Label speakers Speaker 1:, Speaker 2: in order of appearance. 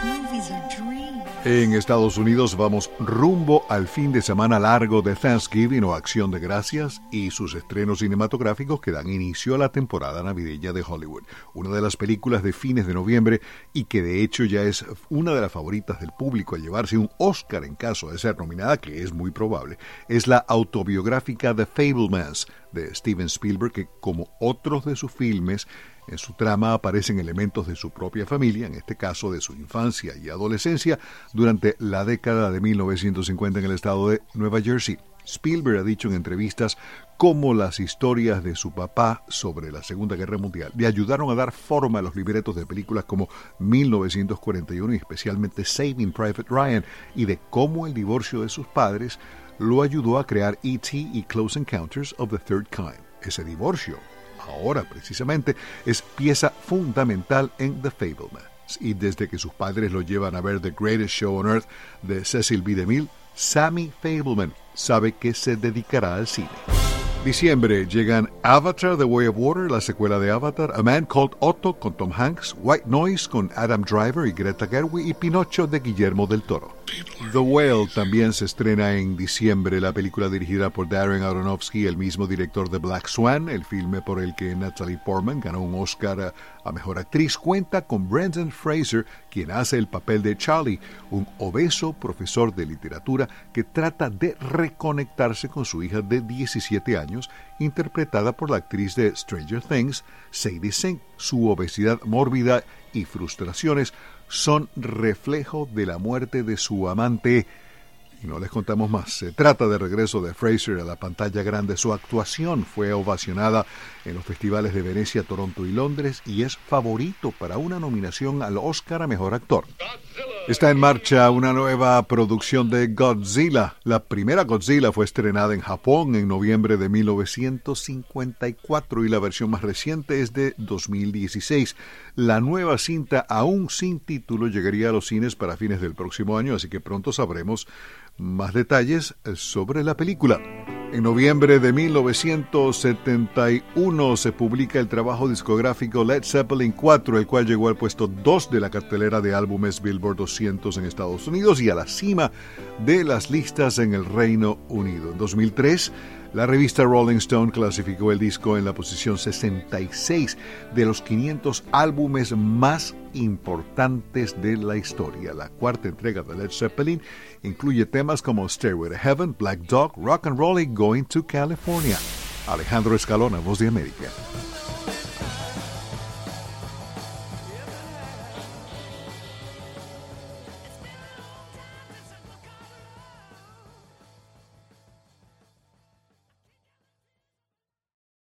Speaker 1: En Estados Unidos vamos rumbo al fin de semana largo de Thanksgiving o Acción de Gracias y sus estrenos cinematográficos que dan inicio a la temporada navideña de Hollywood. Una de las películas de fines de noviembre y que de hecho ya es una de las favoritas del público a llevarse un Oscar en caso de ser nominada, que es muy probable, es la autobiográfica The Fabelmans de Steven Spielberg, que como otros de sus filmes, en su trama aparecen elementos de su propia familia, en este caso de su infancia y adolescencia, durante la década de 1950 en el estado de Nueva Jersey. Spielberg ha dicho en entrevistas cómo las historias de su papá sobre la Segunda Guerra Mundial le ayudaron a dar forma a los libretos de películas como 1941 y especialmente Saving Private Ryan, y de cómo el divorcio de sus padres lo ayudó a crear E.T. y Close Encounters of the Third Kind. Ese divorcio, ahora precisamente, es pieza fundamental en The Fabelmans. Y desde que sus padres lo llevan a ver The Greatest Show on Earth de Cecil B. DeMille, Sammy Fabelman sabe que se dedicará al cine. Diciembre llegan Avatar The Way of Water, la secuela de Avatar, A Man Called Otto con Tom Hanks, White Noise con Adam Driver y Greta Gerwig y Pinocho de Guillermo del Toro. The Whale también se estrena en diciembre, la película dirigida por Darren Aronofsky, el mismo director de Black Swan, el filme por el que Natalie Portman ganó un Oscar a Mejor Actriz. Cuenta con Brendan Fraser, quien hace el papel de Charlie, un obeso profesor de literatura que trata de reconectarse con su hija de 17 años, interpretada por la actriz de Stranger Things, Sadie Sink. Su obesidad mórbida y frustraciones son reflejo de la muerte de su amante. Y no les contamos más. Se trata de regreso de Fraser a la pantalla grande. Su actuación fue ovacionada en los festivales de Venecia, Toronto y Londres y es favorito para una nominación al Oscar a Mejor Actor. Está en marcha una nueva producción de Godzilla. La primera Godzilla fue estrenada en Japón en noviembre de 1954 y la versión más reciente es de 2016. La nueva cinta, aún sin título, llegaría a los cines para fines del próximo año, así que pronto sabremos más detalles sobre la película. En noviembre de 1971 se publica el trabajo discográfico Led Zeppelin 4, el cual llegó al puesto 2 de la cartelera de álbumes Billboard 200 en Estados Unidos y a la cima de las listas en el Reino Unido. En 2003, la revista Rolling Stone clasificó el disco en la posición 66 de los 500 álbumes más importantes de la historia. La cuarta entrega de Led Zeppelin incluye temas como Stairway to Heaven, Black Dog, Rock and Roll y Going to California. Alejandro Escalona, Voz de América.